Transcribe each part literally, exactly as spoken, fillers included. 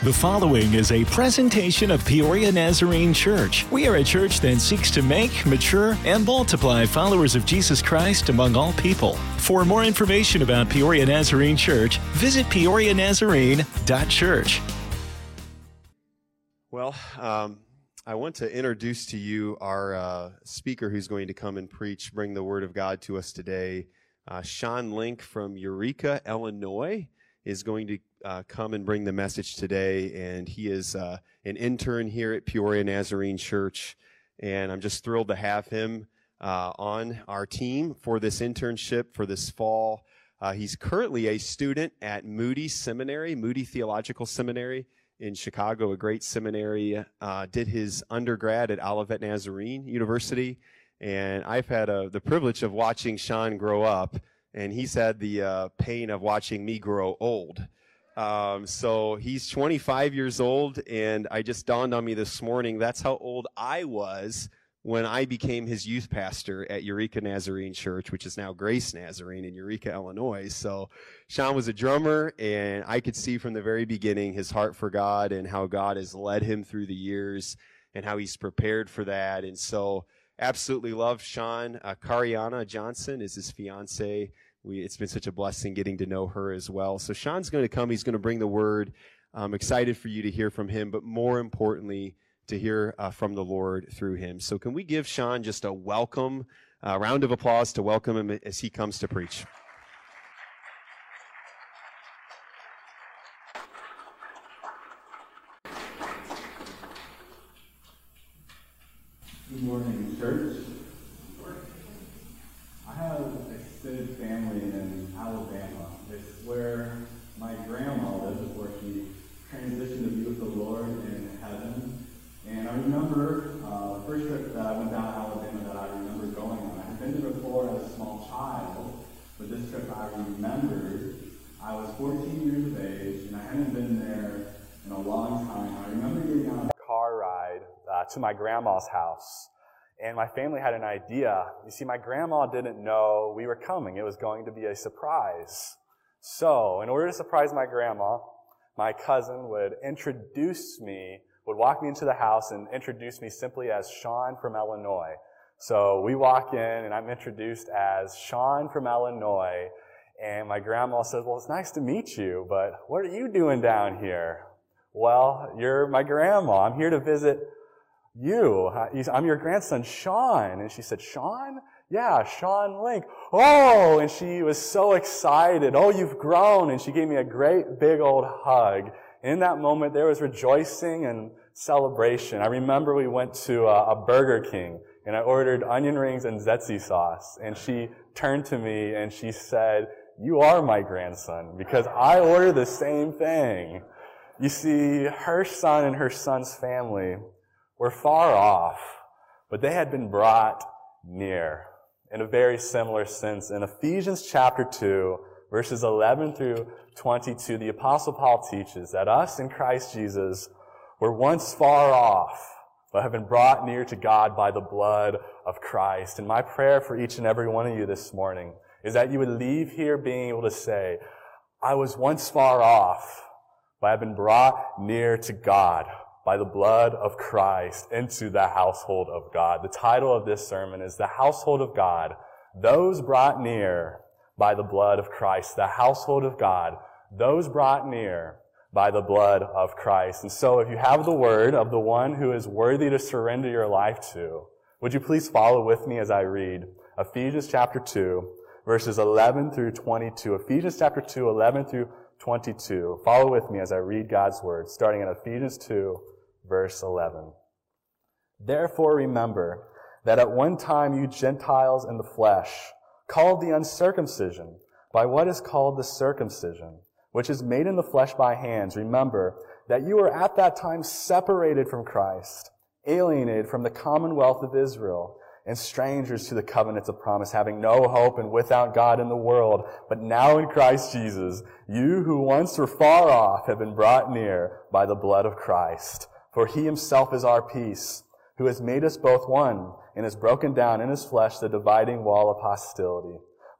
The following is a presentation of Peoria Nazarene Church. We are a church that seeks to make, mature, and multiply followers of Jesus Christ among all people. For more information about Peoria Nazarene Church, visit peoria nazarene dot church. Well, um, I want to introduce to you our uh, speaker who's going to come and preach, bring the Word of God to us today. Uh, Sean Link from Eureka, Illinois, is going to uh, come and bring the message today, and he is uh, an intern here at Peoria Nazarene Church, and I'm just thrilled to have him uh, on our team for this internship for this fall. Uh, he's currently a student at Moody Seminary, Moody Theological Seminary in Chicago, a great seminary. Uh, did his undergrad at Olivet Nazarene University, and I've had uh, the privilege of watching Sean grow up, and he's had the uh, pain of watching me grow old. Um, so he's twenty-five years old, and I just dawned on me this morning, that's how old I was when I became his youth pastor at Eureka Nazarene Church, which is now Grace Nazarene in Eureka, Illinois. So Sean was a drummer, and I could see from the very beginning his heart for God and how God has led him through the years and how he's prepared for that. And so absolutely love Sean. Uh, Cariana Johnson is his fiance. We, it's been such a blessing getting to know her as well. So Sean's going to come. He's going to bring the word. I'm excited for you to hear from him, but more importantly, to hear uh, from the Lord through him. So can we give Sean just a welcome, uh, round of applause to welcome him as he comes to preach. Good morning, church. I have a extended family in Alabama. It's where my grandma lives before she transitioned to be with the Lord in heaven. And I remember uh, the first trip that I went down to Alabama that I remember going on. I had been there before as a small child, but this trip I remembered. I was fourteen years of age, and I hadn't been there in a long time. I remember getting on a car ride uh, to my grandma's house. And my family had an idea. You see, my grandma didn't know we were coming. It was going to be a surprise. So, in order to surprise my grandma, my cousin would introduce me, would walk me into the house and introduce me simply as Sean from Illinois. So we walk in, and I'm introduced as Sean from Illinois. And my grandma says, well, it's nice to meet you, but what are you doing down here? Well, you're my grandma. I'm here to visit you. I'm your grandson, Sean. And she said, Sean? Yeah, Sean Link. Oh, and she was so excited. Oh, you've grown. And she gave me a great big old hug. In that moment, there was rejoicing and celebration. I remember we went to a, a Burger King, and I ordered onion rings and Zetzi sauce. And she turned to me and she said, you are my grandson, because I ordered the same thing. You see, her son and her son's family were far off, but they had been brought near in a very similar sense. In Ephesians chapter two, verses eleven through twenty-two, the Apostle Paul teaches that us in Christ Jesus were once far off, but have been brought near to God by the blood of Christ. And my prayer for each and every one of you this morning is that you would leave here being able to say, I was once far off, but I've been brought near to God by the blood of Christ into the household of God. The title of this sermon is The Household of God, Those Brought Near by the Blood of Christ. The household of God, those brought near by the blood of Christ. And so if you have the word of the one who is worthy to surrender your life to, would you please follow with me as I read Ephesians chapter two, verses eleven through twenty-two. Ephesians chapter two, eleven through twenty-two. Follow with me as I read God's word, starting in Ephesians two, verse eleven. Therefore remember that at one time you Gentiles in the flesh, called the uncircumcision by what is called the circumcision, which is made in the flesh by hands, remember that you were at that time separated from Christ, alienated from the commonwealth of Israel, and strangers to the covenants of promise, having no hope and without God in the world. But now in Christ Jesus, you who once were far off have been brought near by the blood of Christ. For he himself is our peace, who has made us both one, and has broken down in his flesh the dividing wall of hostility,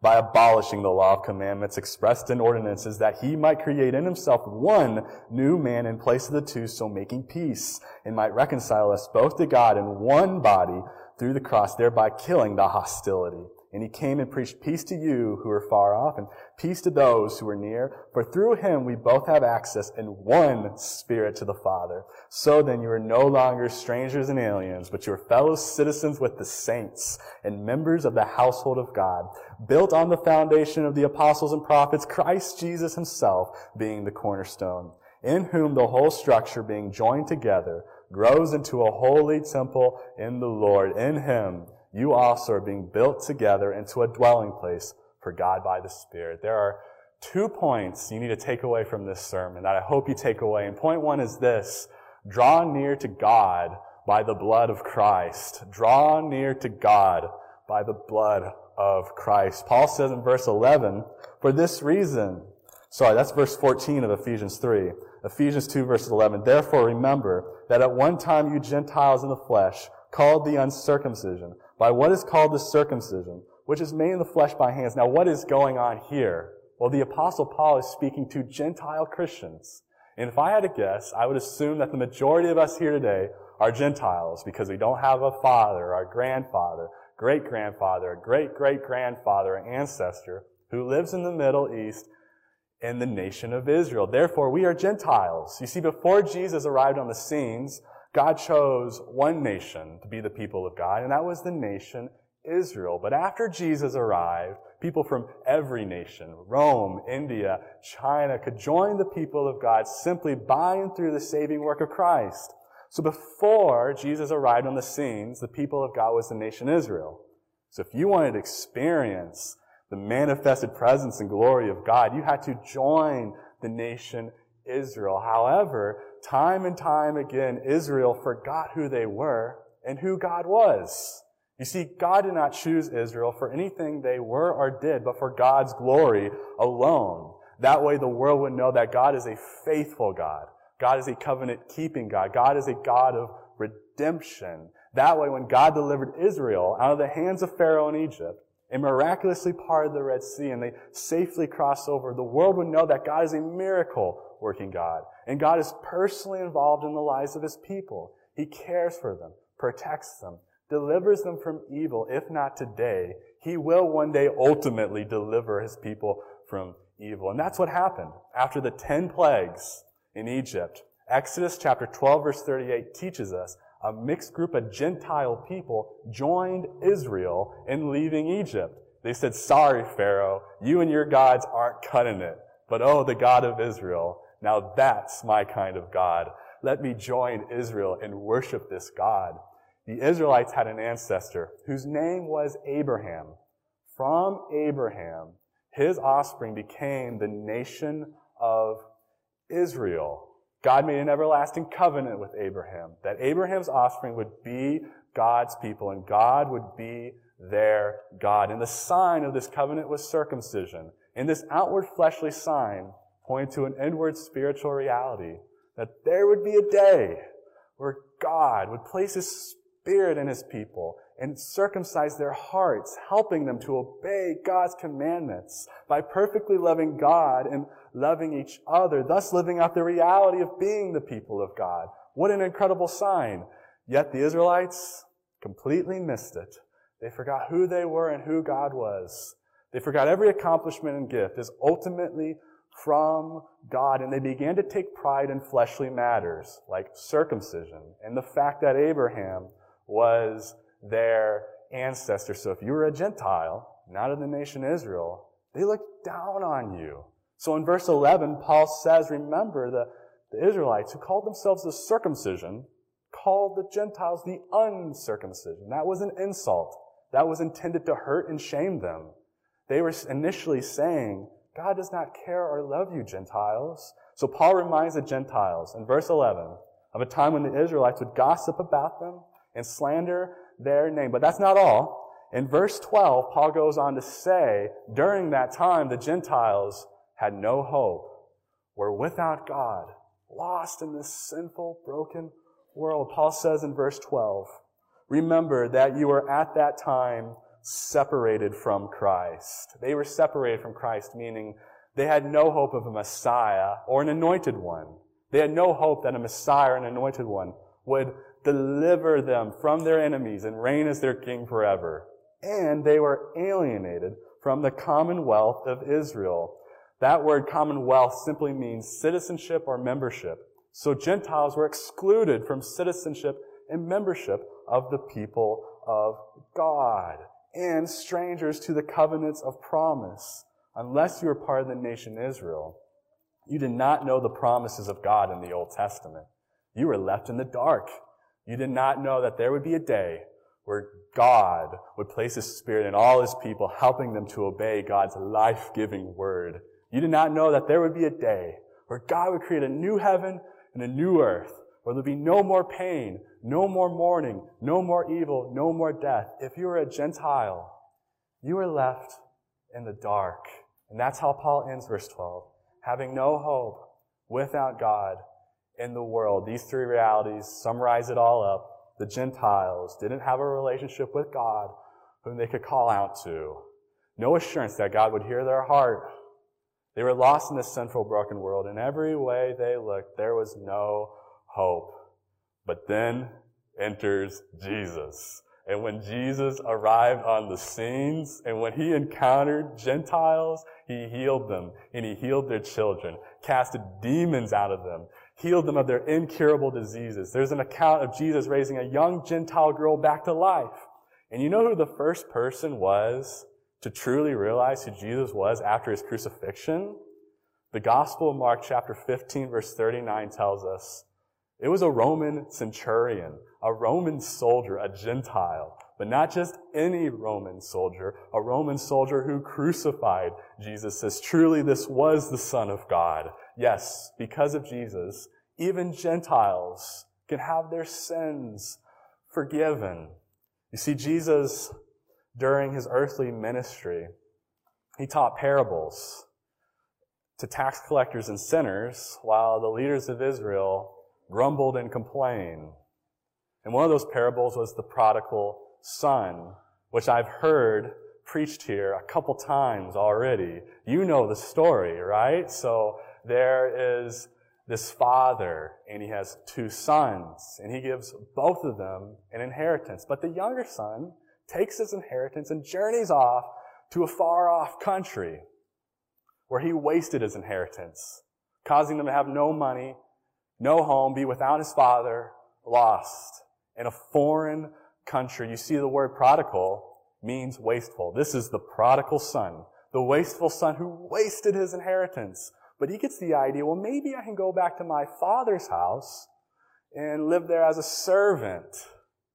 by abolishing the law of commandments expressed in ordinances, that he might create in himself one new man in place of the two, so making peace, and might reconcile us both to God in one body through the cross, thereby killing the hostility. And he came and preached peace to you who are far off, and peace to those who are near. For through him we both have access in one Spirit to the Father. So then you are no longer strangers and aliens, but you are fellow citizens with the saints and members of the household of God, built on the foundation of the apostles and prophets, Christ Jesus himself being the cornerstone, in whom the whole structure being joined together grows into a holy temple in the Lord. In him you also are being built together into a dwelling place for God by the Spirit. There are two points you need to take away from this sermon that I hope you take away. And point one is this: draw near to God by the blood of Christ. Draw near to God by the blood of Christ. Paul says in verse eleven, for this reason, sorry, that's verse fourteen of Ephesians three. Ephesians two, verse eleven, therefore remember that at one time you Gentiles in the flesh, called the uncircumcision, by what is called the circumcision, which is made in the flesh by hands. Now, what is going on here? Well, the Apostle Paul is speaking to Gentile Christians. And if I had to guess, I would assume that the majority of us here today are Gentiles because we don't have a father, our grandfather, great-grandfather, great-great-grandfather, or ancestor who lives in the Middle East in the nation of Israel. Therefore, we are Gentiles. You see, before Jesus arrived on the scenes, God chose one nation to be the people of God, and that was the nation Israel. But after Jesus arrived, people from every nation, Rome, India, China, could join the people of God simply by and through the saving work of Christ. So before Jesus arrived on the scenes, the people of God was the nation Israel. So if you wanted to experience the manifested presence and glory of God, you had to join the nation Israel. However, time and time again, Israel forgot who they were and who God was. You see, God did not choose Israel for anything they were or did, but for God's glory alone. That way the world would know that God is a faithful God. God is a covenant-keeping God. God is a God of redemption. That way, when God delivered Israel out of the hands of Pharaoh in Egypt and miraculously parted the Red Sea and they safely crossed over, the world would know that God is a miracle-working God. And God is personally involved in the lives of his people. He cares for them, protects them, delivers them from evil. If not today, he will one day ultimately deliver his people from evil. And that's what happened after the ten plagues in Egypt. Exodus chapter twelve, verse thirty-eight teaches us a mixed group of Gentile people joined Israel in leaving Egypt. They said, sorry, Pharaoh, you and your gods aren't cutting it. But oh, the God of Israel, now that's my kind of God. Let me join Israel and worship this God. The Israelites had an ancestor whose name was Abraham. From Abraham, his offspring became the nation of Israel. God made an everlasting covenant with Abraham, that Abraham's offspring would be God's people and God would be their God. And the sign of this covenant was circumcision. And this outward fleshly sign pointed to an inward spiritual reality, that there would be a day where God would place his Spirit in his people and circumcise their hearts, helping them to obey God's commandments by perfectly loving God and loving each other, thus living out the reality of being the people of God. What an incredible sign. Yet the Israelites completely missed it. They forgot who they were and who God was. They forgot every accomplishment and gift is ultimately from God, and they began to take pride in fleshly matters like circumcision and the fact that Abraham was their ancestor. So if you were a Gentile, not of the nation Israel, they looked down on you. So in verse eleven, Paul says, remember the, the Israelites who called themselves the circumcision called the Gentiles the uncircumcision. That was an insult. That was intended to hurt and shame them. They were initially saying, God does not care or love you, Gentiles. So Paul reminds the Gentiles in verse eleven of a time when the Israelites would gossip about them and slander their name. But that's not all. In verse twelve, Paul goes on to say, during that time, the Gentiles had no hope, were without God, lost in this sinful, broken world. Paul says in verse twelve, remember that you were at that time separated from Christ. They were separated from Christ, meaning they had no hope of a Messiah or an anointed one. They had no hope that a Messiah or an anointed one would deliver them from their enemies and reign as their king forever. And they were alienated from the commonwealth of Israel. That word commonwealth simply means citizenship or membership. So Gentiles were excluded from citizenship and membership of the people of God, and strangers to the covenants of promise, unless you were part of the nation Israel. You did not know the promises of God in the Old Testament. You were left in the dark. You did not know that there would be a day where God would place His Spirit in all His people, helping them to obey God's life-giving word. You did not know that there would be a day where God would create a new heaven and a new earth, where there'll be no more pain, no more mourning, no more evil, no more death. If you were a Gentile, you were left in the dark. And that's how Paul ends verse twelve. Having no hope without God in the world. These three realities summarize it all up. The Gentiles didn't have a relationship with God whom they could call out to. No assurance that God would hear their heart. They were lost in this sinful, broken world. In every way they looked, there was no hope. But then enters Jesus. And when Jesus arrived on the scenes, and when He encountered Gentiles, He healed them, and He healed their children, casted demons out of them, healed them of their incurable diseases. There's an account of Jesus raising a young Gentile girl back to life. And you know who the first person was to truly realize who Jesus was after His crucifixion? The Gospel of Mark chapter fifteen verse thirty-nine tells us it was a Roman centurion, a Roman soldier, a Gentile, but not just any Roman soldier, a Roman soldier who crucified Jesus, says truly this was the Son of God. Yes, because of Jesus, even Gentiles can have their sins forgiven. You see, Jesus, during His earthly ministry, He taught parables to tax collectors and sinners, while the leaders of Israel grumbled and complained. And one of those parables was the prodigal son, which I've heard preached here a couple times already. You know the story, right? So there is this father, and he has two sons, and he gives both of them an inheritance. But the younger son takes his inheritance and journeys off to a far-off country where he wasted his inheritance, causing them to have no money, no home, be without his father, lost in a foreign country. You see, the word prodigal means wasteful. This is the prodigal son, the wasteful son who wasted his inheritance. But he gets the idea, well, maybe I can go back to my father's house and live there as a servant.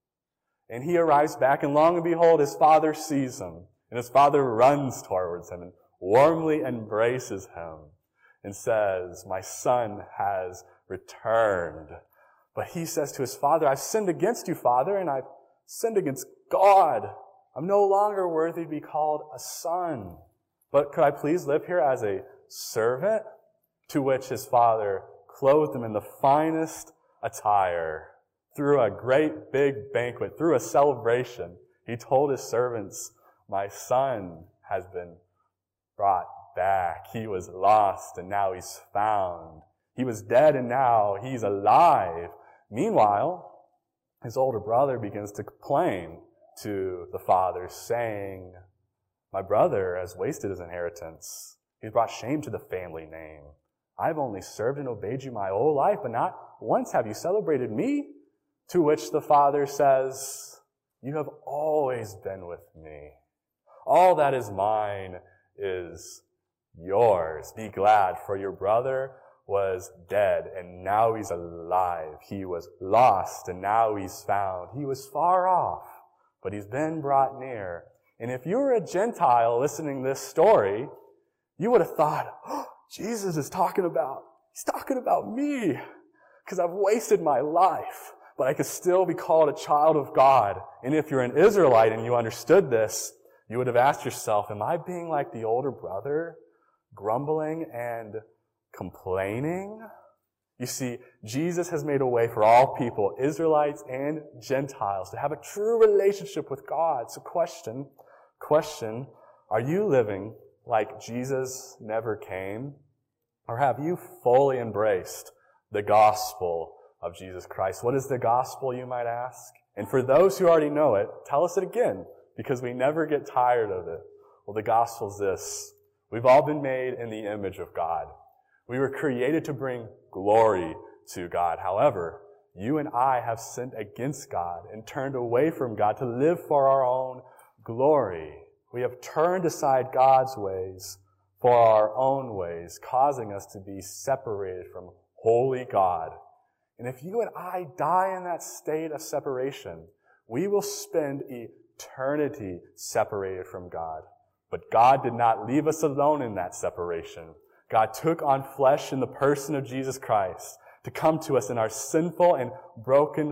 And he arrives back, and long and behold, his father sees him. And his father runs towards him and warmly embraces him and says, my son has returned. But he says to his father, I've sinned against you, Father, and I've sinned against God. I'm no longer worthy to be called a son. But could I please live here as a servant? To which his father clothed him in the finest attire. Through a great big banquet, through a celebration, he told his servants, my son has been brought back. He was lost and now he's found. He was dead and now he's alive. Meanwhile, his older brother begins to complain to the father, saying, my brother has wasted his inheritance. He's brought shame to the family name. I've only served and obeyed you my whole life, but not once have you celebrated me. To which the father says, you have always been with me. All that is mine is yours. Be glad, for your brother was dead, and now he's alive. He was lost, and now he's found. He was far off, but he's been brought near. And if you were a Gentile listening to this story, you would have thought, oh, Jesus is talking about, he's talking about me, because I've wasted my life, but I could still be called a child of God. And if you're an Israelite and you understood this, you would have asked yourself, am I being like the older brother, grumbling and complaining? You see, Jesus has made a way for all people, Israelites and Gentiles, to have a true relationship with God. So question, Question, are you living like Jesus never came? Or have you fully embraced the gospel of Jesus Christ? What is the gospel, you might ask? And for those who already know it, tell us it again, because we never get tired of it. Well, the gospel is this. We've all been made in the image of God. We were created to bring glory to God. However, you and I have sinned against God and turned away from God to live for our own glory. We have turned aside God's ways for our own ways, causing us to be separated from holy God. And if you and I die in that state of separation, we will spend eternity separated from God. But God did not leave us alone in that separation. God took on flesh in the person of Jesus Christ to come to us in our sinful and broken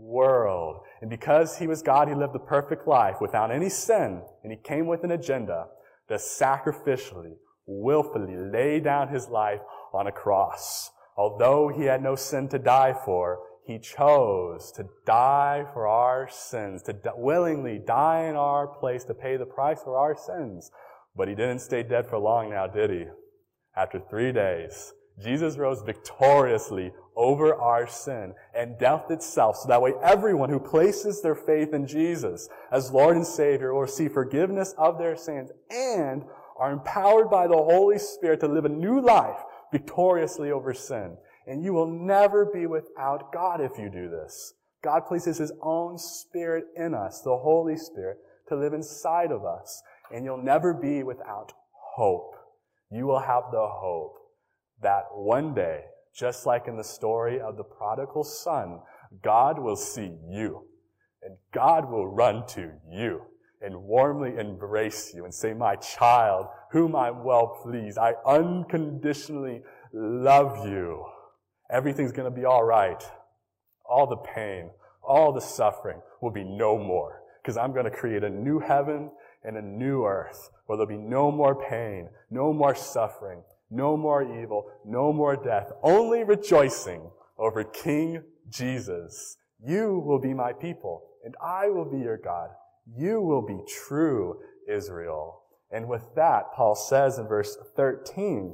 world. And because he was God, he lived the perfect life without any sin, and he came with an agenda to sacrificially, willfully lay down his life on a cross. Although he had no sin to die for, he chose to die for our sins, to d- willingly die in our place to pay the price for our sins. But he didn't stay dead for long now, did he? After three days, Jesus rose victoriously over our sin and death itself, so that way everyone who places their faith in Jesus as Lord and Savior will receive forgiveness of their sins and are empowered by the Holy Spirit to live a new life victoriously over sin. And you will never be without God if you do this. God places his own Spirit in us, the Holy Spirit, to live inside of us. And you'll never be without hope. You will have the hope that one day, just like in the story of the prodigal son, God will see you. And God will run to you and warmly embrace you and say, my child, whom I'm well pleased, I unconditionally love you. Everything's going to be all right. All the pain, all the suffering will be no more, because I'm going to create a new heaven and a new earth where there'll be no more pain, no more suffering, no more evil, no more death, only rejoicing over King Jesus. You will be my people, and I will be your God. You will be true Israel. And with that, Paul says in verse thirteen,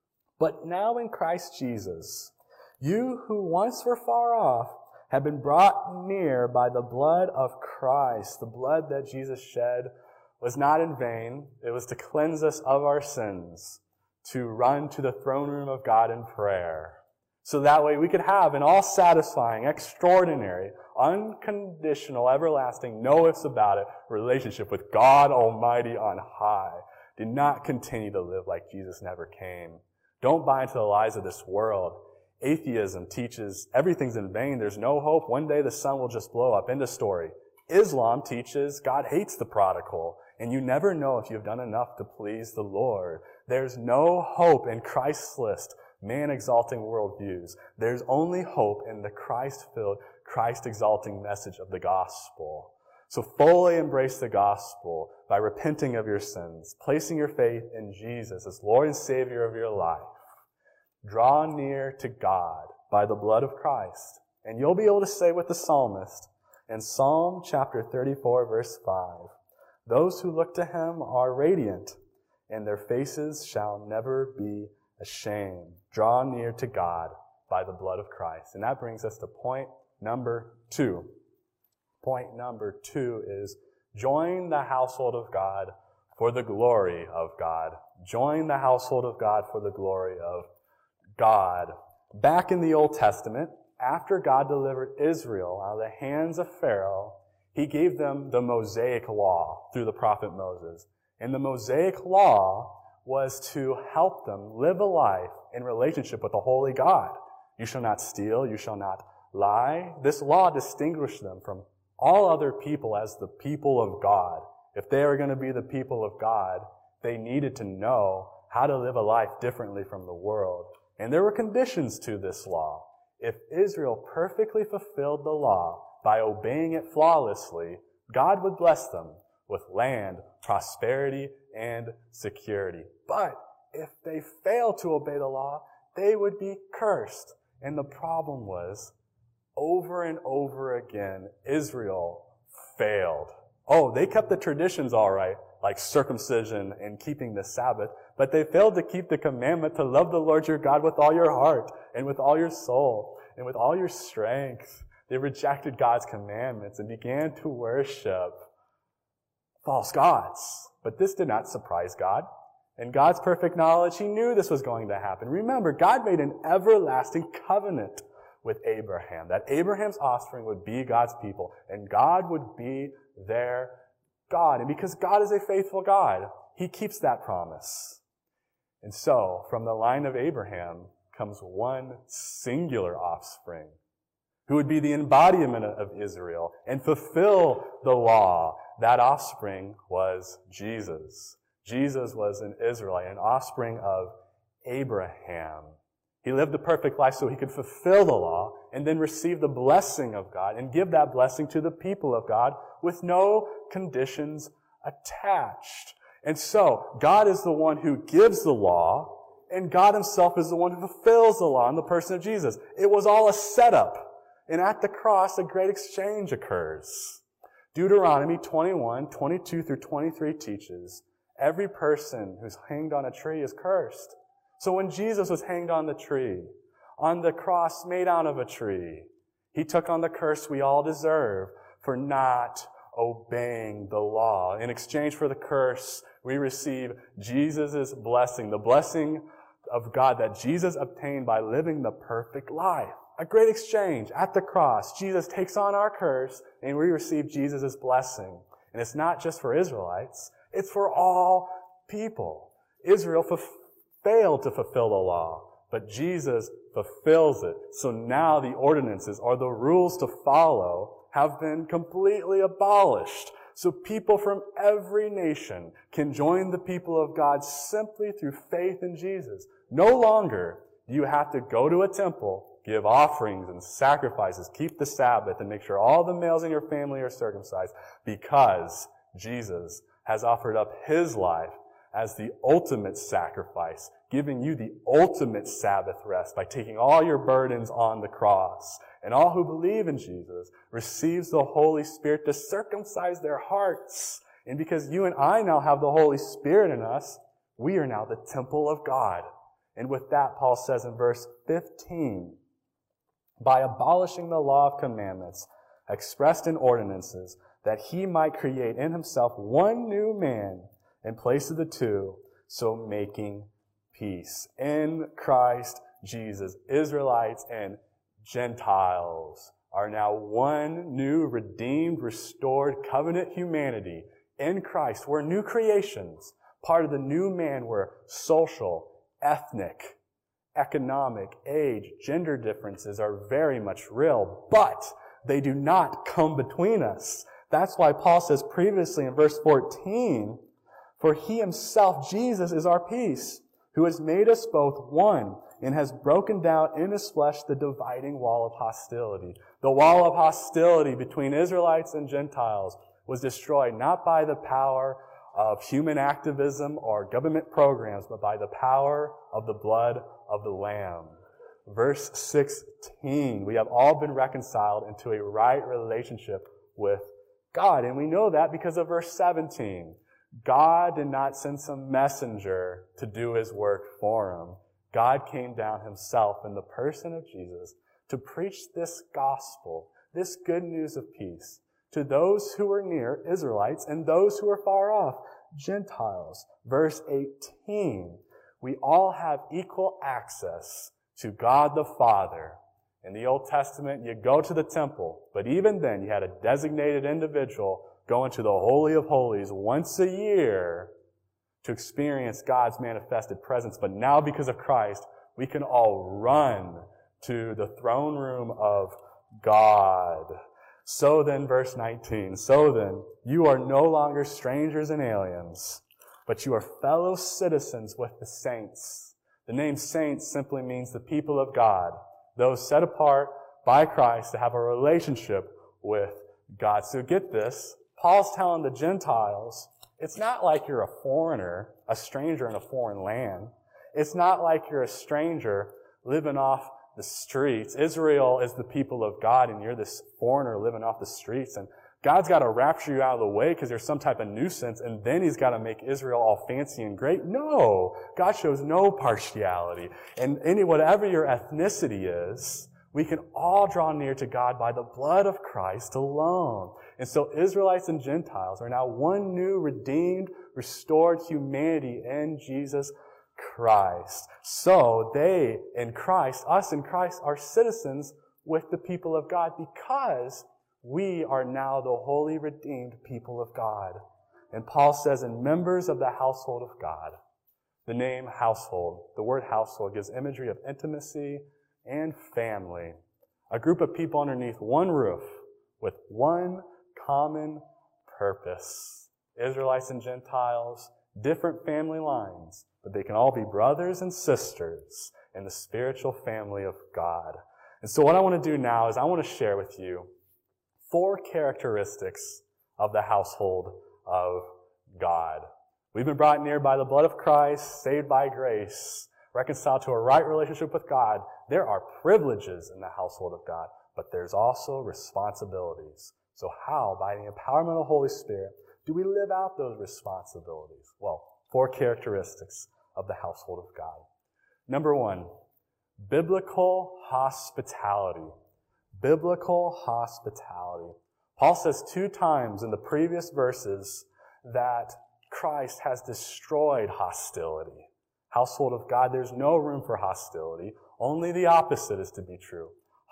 but now in Christ Jesus, you who once were far off have been brought near by the blood of Christ. The blood that Jesus shed was not in vain. It was to cleanse us of our sins, to run to the throne room of God in prayer. So that way we could have an all-satisfying, extraordinary, unconditional, everlasting, no ifs about it relationship with God Almighty on high. Do not continue to live like Jesus never came. Don't buy into the lies of this world. Atheism teaches everything's in vain. There's no hope. One day the sun will just blow up. End of story. Islam teaches God hates the prodigal, and you never know if you've done enough to please the Lord. There's no hope in Christless, man-exalting worldviews. There's only hope in the Christ-filled, Christ-exalting message of the gospel. So fully embrace the gospel by repenting of your sins, placing your faith in Jesus as Lord and Savior of your life. Draw near to God by the blood of Christ, and you'll be able to say with the psalmist in Psalm chapter thirty-four, verse five, those who look to him are radiant, and their faces shall never be ashamed. Draw near to God by the blood of Christ. And that brings us to point number two. Point number two is join the household of God for the glory of God. Join the household of God for the glory of God. Back in the Old Testament, after God delivered Israel out of the hands of Pharaoh, he gave them the Mosaic Law through the prophet Moses. And the Mosaic Law was to help them live a life in relationship with the holy God. You shall not steal, you shall not lie. This law distinguished them from all other people as the people of God. If they were going to be the people of God, they needed to know how to live a life differently from the world. And there were conditions to this law. If Israel perfectly fulfilled the law by obeying it flawlessly, God would bless them with land, prosperity, and security. But if they failed to obey the law, they would be cursed. And the problem was, over and over again, Israel failed. Oh, they kept the traditions all right, like circumcision and keeping the Sabbath, but they failed to keep the commandment to love the Lord your God with all your heart and with all your soul and with all your strength. They rejected God's commandments and began to worship false gods. But this did not surprise God. In God's perfect knowledge, He knew this was going to happen. Remember, God made an everlasting covenant with Abraham, that Abraham's offspring would be God's people, and God would be their God. And because God is a faithful God, He keeps that promise. And so, from the line of Abraham comes one singular offspring who would be the embodiment of Israel and fulfill the law. That offspring was Jesus. Jesus was an Israelite, an offspring of Abraham. He lived the perfect life so he could fulfill the law and then receive the blessing of God and give that blessing to the people of God with no conditions attached. And so, God is the one who gives the law, and God Himself is the one who fulfills the law in the person of Jesus. It was all a setup. And at the cross, a great exchange occurs. Deuteronomy twenty-one, twenty-two through twenty-three teaches, every person who's hanged on a tree is cursed. So when Jesus was hanged on the tree, on the cross made out of a tree, He took on the curse we all deserve for not obeying the law. In exchange for the curse, we receive Jesus' blessing, the blessing of God that Jesus obtained by living the perfect life. A great exchange at the cross. Jesus takes on our curse, and we receive Jesus' blessing. And it's not just for Israelites, it's for all people. Israel f- failed to fulfill the law, but Jesus fulfills it. So now the ordinances, or the rules to follow, have been completely abolished. So people from every nation can join the people of God simply through faith in Jesus. No longer do you have to go to a temple, give offerings and sacrifices, keep the Sabbath, and make sure all the males in your family are circumcised, because Jesus has offered up His life as the ultimate sacrifice, giving you the ultimate Sabbath rest by taking all your burdens on the cross. And all who believe in Jesus receives the Holy Spirit to circumcise their hearts. And because you and I now have the Holy Spirit in us, we are now the temple of God. And with that, Paul says in verse fifteen, by abolishing the law of commandments expressed in ordinances, that He might create in Himself one new man in place of the two, so making peace. In Christ Jesus, Israelites and Gentiles are now one new, redeemed, restored, covenant humanity. In Christ, we're new creations. Part of the new man were social, ethnic, economic, age, gender differences are very much real, but they do not come between us. That's why Paul says previously in verse fourteen, for He Himself, Jesus, is our peace, who has made us both one and has broken down in His flesh the dividing wall of hostility. The wall of hostility between Israelites and Gentiles was destroyed not by the power of human activism or government programs, but by the power of the blood of the Lamb. Verse sixteen, we have all been reconciled into a right relationship with God. And we know that because of verse seventeen. God did not send some messenger to do His work for Him. God came down Himself in the person of Jesus to preach this gospel, this good news of peace, to those who were near, Israelites, and those who were far off, Gentiles. Verse eighteen, we all have equal access to God the Father. In the Old Testament, you go to the temple, but even then you had a designated individual go into the Holy of Holies once a year to experience God's manifested presence. But now, because of Christ, we can all run to the throne room of God. So then, verse nineteen, so then, you are no longer strangers and aliens, but you are fellow citizens with the saints. The name saints simply means the people of God, those set apart by Christ to have a relationship with God. So get this, Paul's telling the Gentiles, it's not like you're a foreigner, a stranger in a foreign land. It's not like you're a stranger living off the streets. Israel is the people of God, and you're this foreigner living off the streets. And God's got to rapture you out of the way because there's some type of nuisance, and then he's got to make Israel all fancy and great. No. God shows no partiality. And any, whatever your ethnicity is, we can all draw near to God by the blood of Christ alone. And so Israelites and Gentiles are now one new, redeemed, restored humanity in Jesus Christ. So they in Christ, us in Christ, are citizens with the people of God because we are now the holy, redeemed people of God. And Paul says, and members of the household of God. The name household, the word household gives imagery of intimacy and family. A group of people underneath one roof with one common purpose. Israelites and Gentiles, different family lines, but they can all be brothers and sisters in the spiritual family of God. And so what I want to do now is I want to share with you four characteristics of the household of God. We've been brought near by the blood of Christ, saved by grace, reconciled to a right relationship with God. There are privileges in the household of God, but there's also responsibilities. So how, by the empowerment of the Holy Spirit, do we live out those responsibilities? Well, four characteristics of the household of God. Number one, biblical hospitality. Biblical hospitality. Paul says two times in the previous verses that Christ has destroyed hostility. Household of God, there's no room for hostility. Only the opposite is to be true.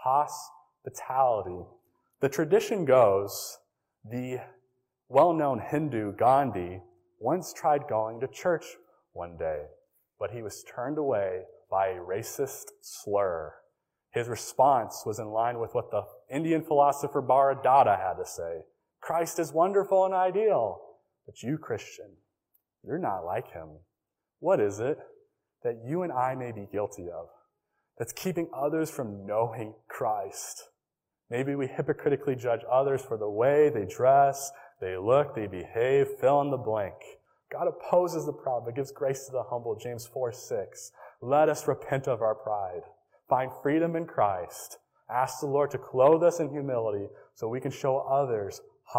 Hospitality. The tradition goes, the well-known Hindu Gandhi once tried going to church one day, but he was turned away by a racist slur. His response was in line with what the Indian philosopher Bharadata had to say. Christ is wonderful and ideal, but you, Christian, you're not like him. What is it that you and I may be guilty of that's keeping others from knowing Christ? Maybe we hypocritically judge others for the way they dress, they look, they behave, fill in the blank. God opposes the proud, but gives grace to the humble. James four six. Let us repent of our pride. Find freedom in Christ. Ask the Lord to clothe us in humility so we can show others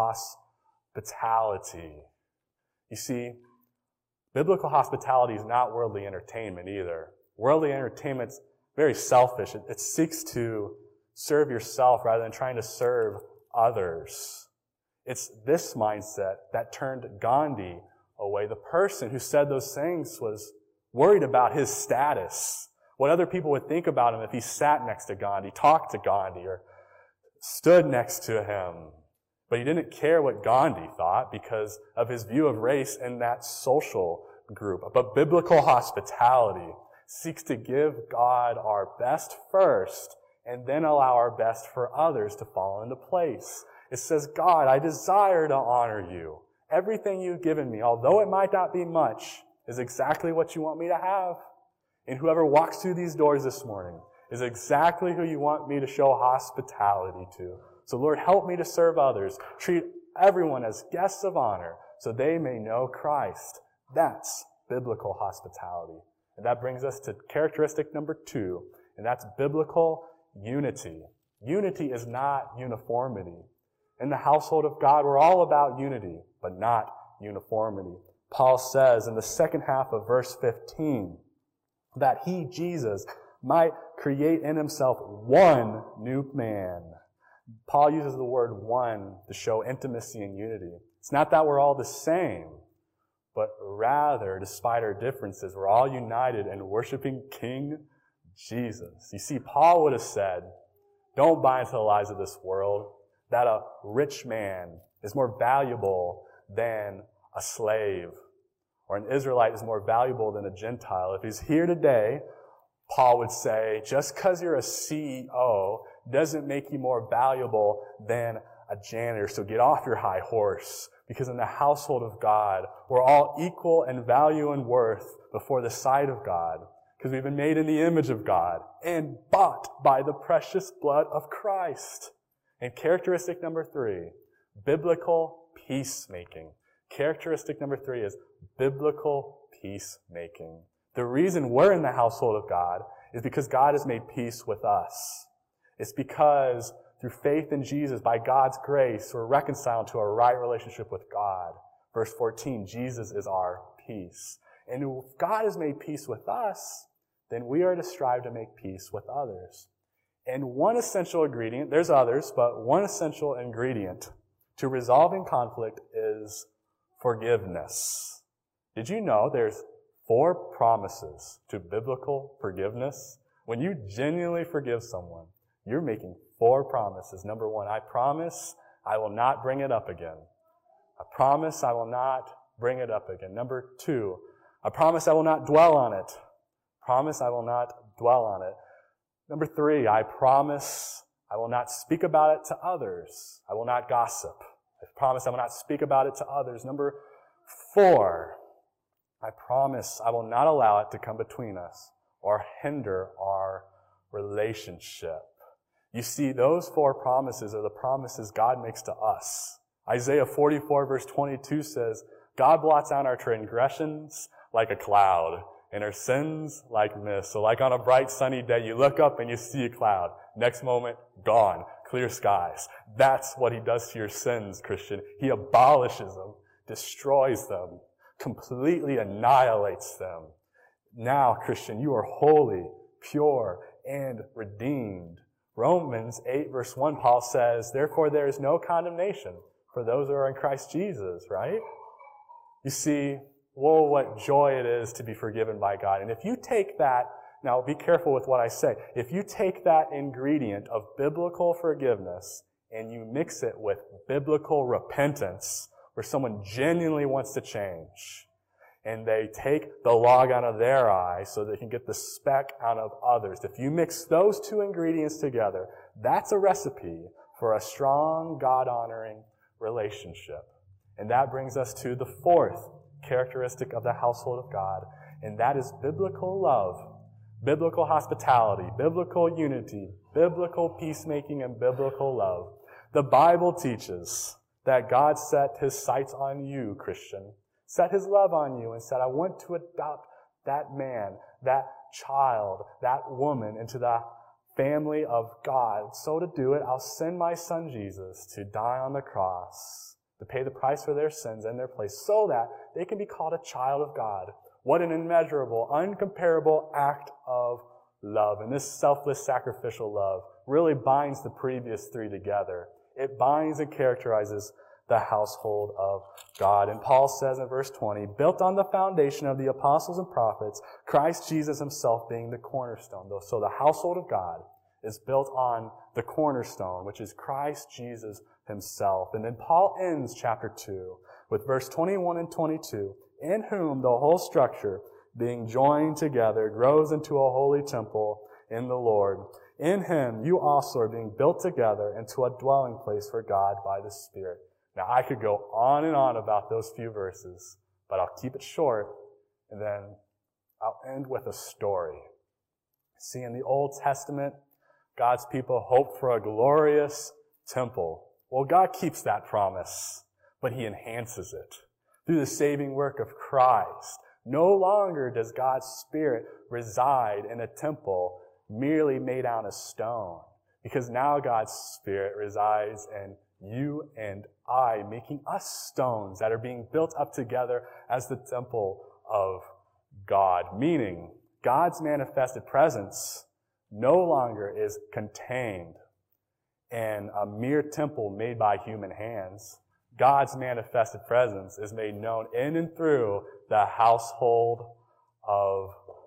hospitality. You see, biblical hospitality is not worldly entertainment either. Worldly entertainment's very selfish. It, it seeks to serve yourself rather than trying to serve others. It's this mindset that turned Gandhi away. The person who said those things was worried about his status, what other people would think about him if he sat next to Gandhi, talked to Gandhi, or stood next to him. But he didn't care what Gandhi thought because of his view of race in that social group. But biblical hospitality seeks to give God our best first and then allow our best for others to fall into place. It says, God, I desire to honor you. Everything you've given me, although it might not be much, is exactly what you want me to have. And whoever walks through these doors this morning is exactly who you want me to show hospitality to. So Lord, help me to serve others. Treat everyone as guests of honor so they may know Christ. That's biblical hospitality. And that brings us to characteristic number two, and that's biblical unity. Unity is not uniformity. In the household of God, we're all about unity, but not uniformity. Paul says in the second half of verse fifteen that he, Jesus, might create in himself one new man. Paul uses the word one to show intimacy and unity. It's not that we're all the same, but rather, despite our differences, we're all united in worshiping King Jesus. You see, Paul would have said, don't buy into the lies of this world, that a rich man is more valuable than a slave, or an Israelite is more valuable than a Gentile. If he's here today, Paul would say, just because you're a C E O doesn't make you more valuable than a janitor. So get off your high horse, because in the household of God, we're all equal in value and worth before the sight of God, because we've been made in the image of God and bought by the precious blood of Christ. And characteristic number three, biblical peacemaking. Characteristic number three is biblical peacemaking. The reason we're in the household of God is because God has made peace with us. It's because Through faith in Jesus, by God's grace, we're reconciled to a right relationship with God. Verse fourteen, Jesus is our peace. And if God has made peace with us, then we are to strive to make peace with others. And one essential ingredient, there's others, but one essential ingredient to resolving conflict is forgiveness. Did you know there's four promises to biblical forgiveness? When you genuinely forgive someone, you're making four promises. Number one, I promise I will not bring it up again. I promise I will not bring it up again. Number two, I promise I will not dwell on it. Promise I will not dwell on it. Number three, I promise I will not speak about it to others. I will not gossip. I promise I will not speak about it to others. Number four, I promise I will not allow it to come between us or hinder our relationship. You see, those four promises are the promises God makes to us. Isaiah forty-four verse twenty-two says, God blots out our transgressions like a cloud and our sins like mist. So like on a bright sunny day, you look up and you see a cloud. Next moment, gone. Clear skies. That's what he does to your sins, Christian. He abolishes them, destroys them, completely annihilates them. Now, Christian, you are holy, pure, and redeemed. Romans eight verse one, Paul says, therefore there is no condemnation for those who are in Christ Jesus, right? You see, whoa, what joy it is to be forgiven by God. And if you take that, now be careful with what I say, if you take that ingredient of biblical forgiveness and you mix it with biblical repentance, where someone genuinely wants to change, and they take the log out of their eye so they can get the speck out of others. If you mix those two ingredients together, that's a recipe for a strong, God-honoring relationship. And that brings us to the fourth characteristic of the household of God, and that is biblical love, biblical hospitality, biblical unity, biblical peacemaking, and biblical love. The Bible teaches that God set his sights on you, Christian, set his love on you and said, I want to adopt that man, that child, that woman into the family of God. So to do it, I'll send my son Jesus to die on the cross, to pay the price for their sins in their place, so that they can be called a child of God. What an immeasurable, uncomparable act of love. And this selfless, sacrificial love really binds the previous three together. It binds and characterizes the household of God. And Paul says in verse twenty, built on the foundation of the apostles and prophets, Christ Jesus himself being the cornerstone. So the household of God is built on the cornerstone, which is Christ Jesus himself. And then Paul ends chapter two with verse twenty-one and twenty-two, in whom the whole structure, being joined together, grows into a holy temple in the Lord. In him you also are being built together into a dwelling place for God by the Spirit. Now, I could go on and on about those few verses, but I'll keep it short, and then I'll end with a story. See, in the Old Testament, God's people hoped for a glorious temple. Well, God keeps that promise, but he enhances it through the saving work of Christ. No longer does God's Spirit reside in a temple merely made out of stone, because now God's Spirit resides in you and I, making us stones that are being built up together as the temple of God. Meaning, God's manifested presence no longer is contained in a mere temple made by human hands. God's manifested presence is made known in and through the household of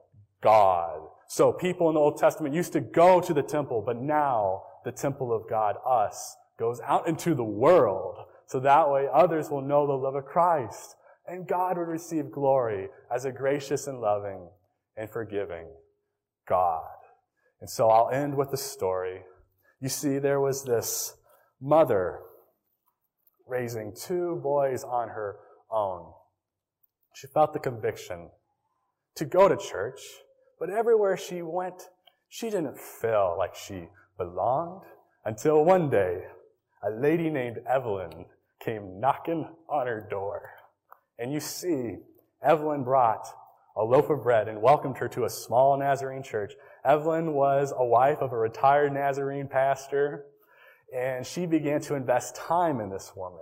God. So people in the Old Testament used to go to the temple, but now the temple of God, us, goes out into the world, so that way others will know the love of Christ, and God would receive glory as a gracious and loving and forgiving God. And so I'll end with a story. You see, there was this mother raising two boys on her own. She felt the conviction to go to church, but everywhere she went, she didn't feel like she belonged, until one day, a lady named Evelyn came knocking on her door. And you see, Evelyn brought a loaf of bread and welcomed her to a small Nazarene church. Evelyn was a wife of a retired Nazarene pastor, And she began to invest time in this woman.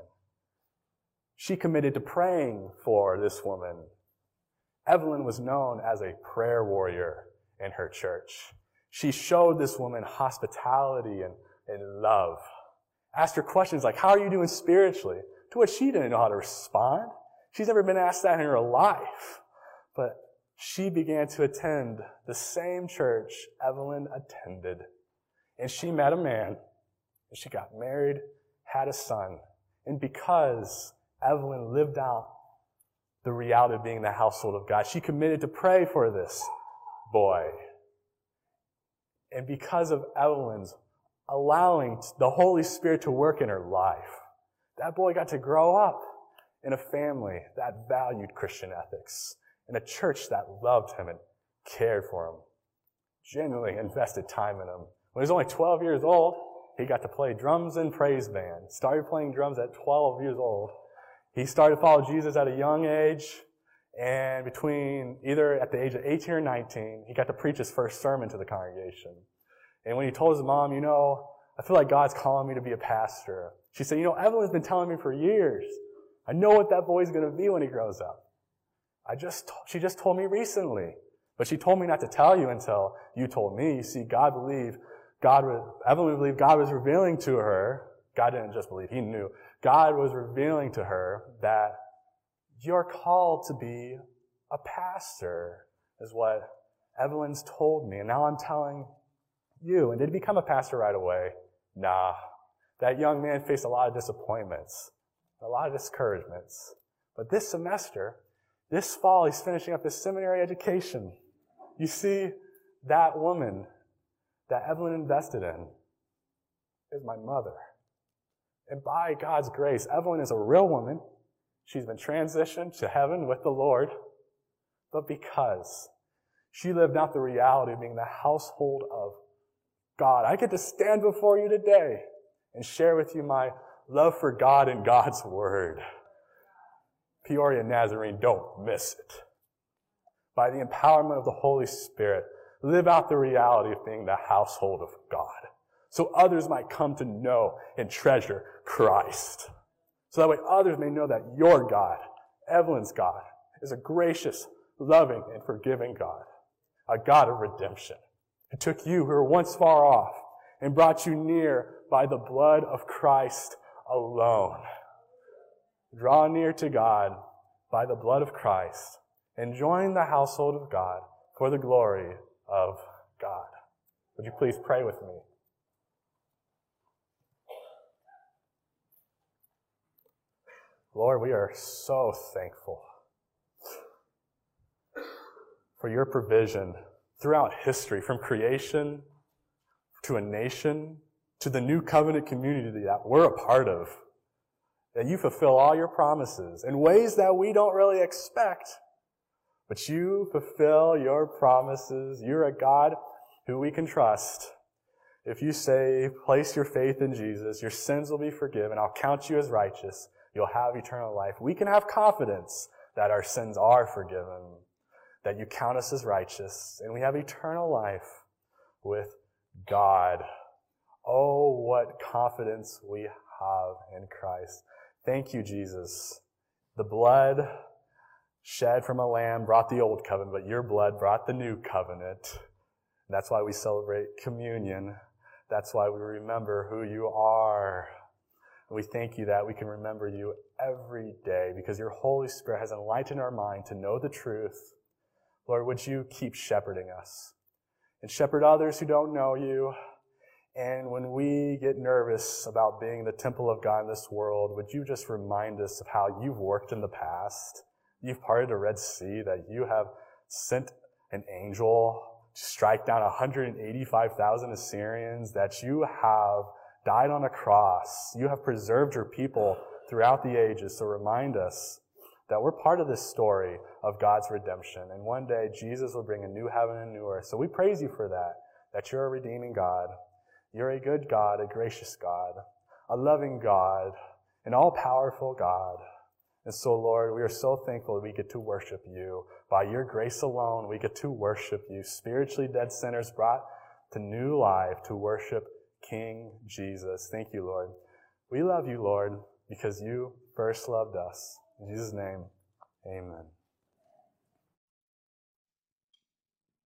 She committed to praying for this woman. Evelyn was known as a prayer warrior in her church. She showed this woman hospitality and, and love. Asked her questions like, how are you doing spiritually? To which she didn't know how to respond. She's never been asked that in her life. But she began to attend the same church Evelyn attended. And she met a man, and she got married, had a son. And because Evelyn lived out the reality of being the household of God, she committed to pray for this boy. And because of Evelyn's allowing the Holy Spirit to work in her life, that boy got to grow up in a family that valued Christian ethics, in a church that loved him and cared for him, genuinely invested time in him. When he was only twelve years old, he got to play drums in praise band. Started playing drums at twelve years old. He started to follow Jesus at a young age, and between either at the age of eighteen or nineteen, he got to preach his first sermon to the congregation. And when he told his mom, you know, I feel like God's calling me to be a pastor, she said, you know, Evelyn's been telling me for years. I know what that boy's going to be when he grows up. I just, she just told me recently. But she told me not to tell you until you told me. You see, God believed, God was, Evelyn believed God was revealing to her. God didn't just believe, he knew. God was revealing to her that you're called to be a pastor, is what Evelyn's told me. And now I'm telling you. And did he become a pastor right away? Nah. That young man faced a lot of disappointments, a lot of discouragements. But this semester, this fall, he's finishing up his seminary education. You see, that woman that Evelyn invested in is my mother. And by God's grace, Evelyn is a real woman. She's been transitioned to heaven with the Lord. But because she lived out the reality of being the household of God, I get to stand before you today and share with you my love for God and God's Word. Peoria Nazarene, don't miss it. By the empowerment of the Holy Spirit, live out the reality of being the household of God, so others might come to know and treasure Christ. So that way others may know that your God, Evelyn's God, is a gracious, loving, and forgiving God, a God of redemption, who took you who were once far off and brought you near by the blood of Christ alone. Draw near to God by the blood of Christ and join the household of God for the glory of God. Would you please pray with me? Lord, we are so thankful for your provision throughout history, from creation to a nation to the new covenant community that we're a part of. That you fulfill all your promises in ways that we don't really expect. But you fulfill your promises. You're a God who we can trust. If you say, place your faith in Jesus, your sins will be forgiven. I'll count you as righteous. You'll have eternal life. We can have confidence that our sins are forgiven, that you count us as righteous, and we have eternal life with God. Oh, what confidence we have in Christ. Thank you, Jesus. The blood shed from a lamb brought the old covenant, but your blood brought the new covenant. And that's why we celebrate communion. That's why we remember who you are. And we thank you that we can remember you every day because your Holy Spirit has enlightened our mind to know the truth. Lord, would you keep shepherding us and shepherd others who don't know you. And when we get nervous about being the temple of God in this world, would you just remind us of how you've worked in the past? You've parted the Red Sea, that you have sent an angel to strike down one hundred eighty-five thousand Assyrians, that you have died on a cross. You have preserved your people throughout the ages. So remind us that we're part of this story of God's redemption. And one day Jesus will bring a new heaven and a new earth. So we praise you for that, that you're a redeeming God. You're a good God, a gracious God, a loving God, an all-powerful God. And so, Lord, we are so thankful that we get to worship you. By your grace alone, we get to worship you. Spiritually dead sinners brought to new life to worship King Jesus. Thank you, Lord. We love you, Lord, because you first loved us. In Jesus' name, amen.